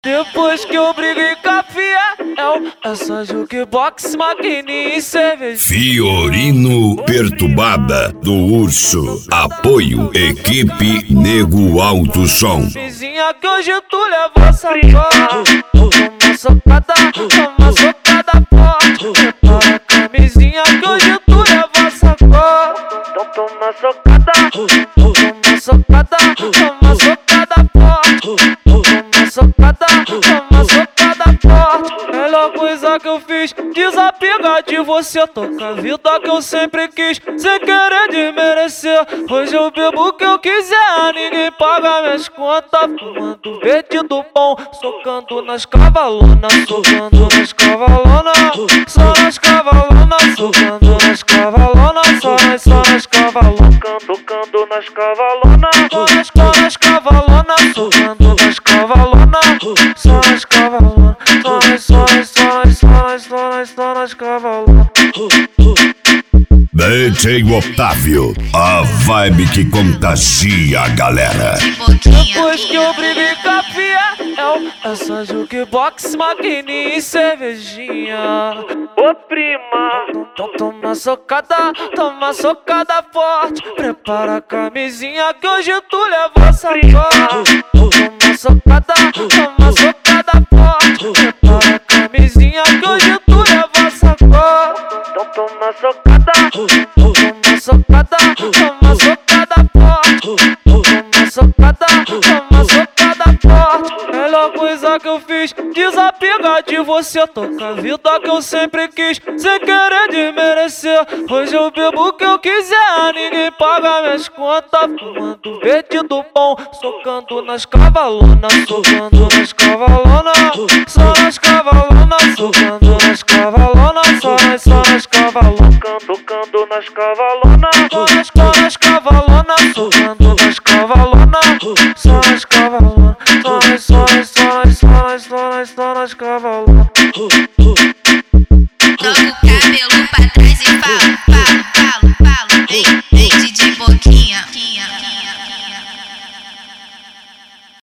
Depois que eu briguei com a Fiel, essa jukebox, maquininha e cerveja. Fiorino Perturbada do Urso. Apoio Equipe Nego Alto Som. Vizinha que hoje tu leva sacola. Toma socada forte. Prepara a camisinha que hoje tu leva sacola. Então toma socada forte. Toma socada forte. Melhor coisa que eu fiz, desapegar de você. Toca a vida que eu sempre quis, sem querer desmerecer. Hoje eu bebo o que eu quiser, ninguém paga minhas contas. Fumando verde do bom, socando nas cavalonas. Socando nas cavalonas, só nas cavalonas. Socando nas cavalonas, só nas cavalonas. Tocando nas cavalonas, só nas cavalonas. Socando nas cavalonas, só nas cavalonas. Só nas cavalonas. DJ Otávio, a vibe que contagia a galera. Depois que eu briguei com a Fiel, essa jukebox, maquininha e cervejinha. Ô prima, então toma socada forte. Prepara a camisinha que hoje tu leva sacola. Toma socada forte. Prepara a camisinha que hoje tu leva sacola. Então toma socada forte. Toma socada forte. Melhor coisa que eu fiz, desapegar de você. Toca a vida que eu sempre quis, sem querer desmerecer. Hoje eu bebo o que eu quiser, ninguém paga minhas contas. Fumando verde do bom, socando nas cavalonas. Socando nas cavalonas, só nas cavalonas. Socando nas cavalonas, só nas cavalonas. Tocando nas cavalonas, só nas cavalonas. Socando nas cavalonas, só nas cavalonas. Só nas cavalonas.